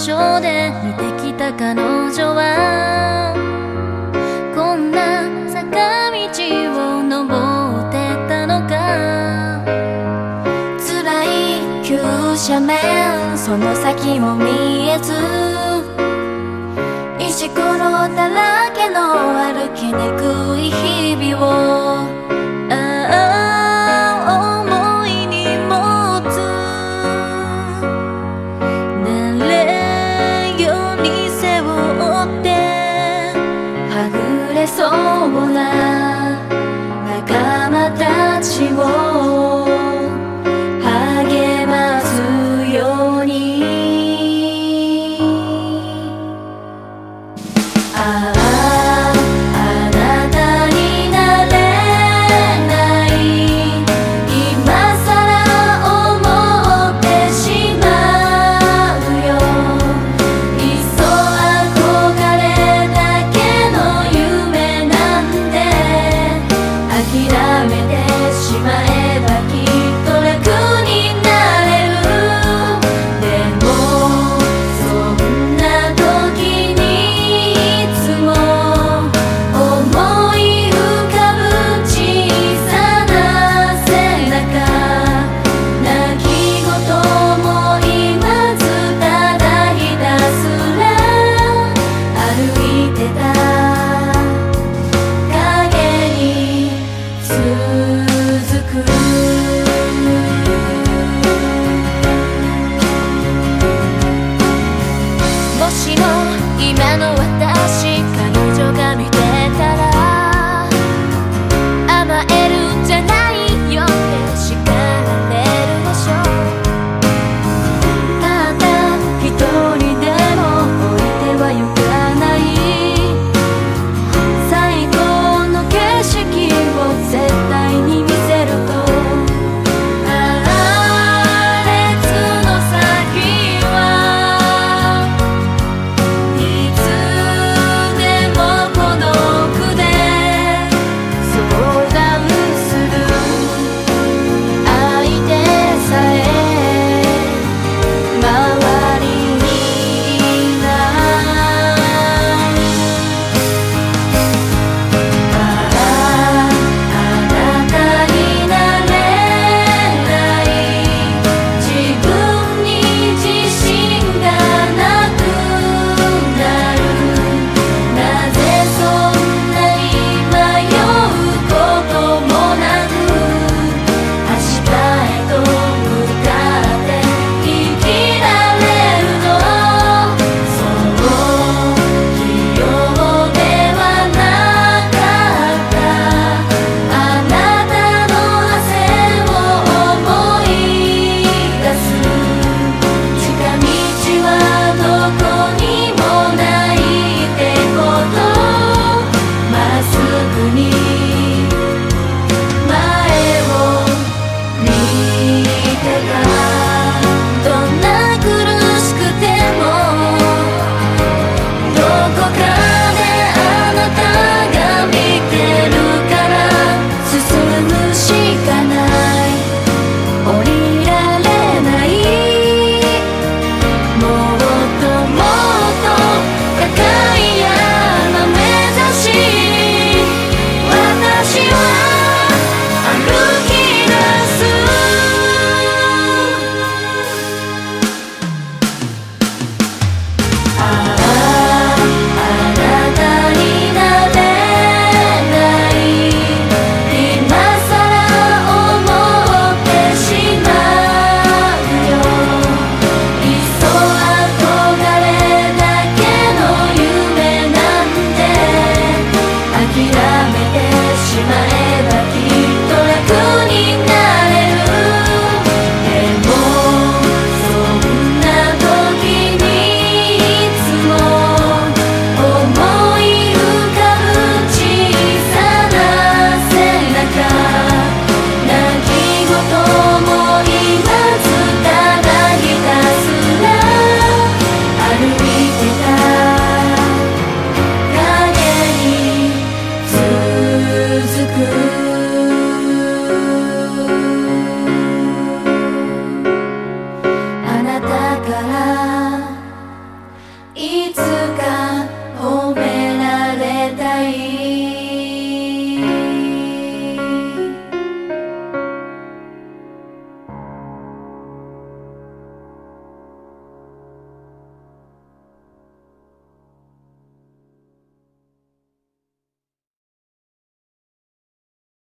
所で見てきた彼女はこんな坂道を登ってたのか。辛い急斜面、その先も見えず、石ころだらけの歩きにくい日々を思いに持つ。慣れように背負ってはぐれそうな仲間たちを励ますように。あなたになれない今さら思ってしまうよ。いっそ憧れだけの夢なんて諦めてしまえばきっと楽になれる。でもそんな時にいつも思い浮かぶ小さな背中、泣き言も言わずただひたすら歩いてた影に続く。もしも今の私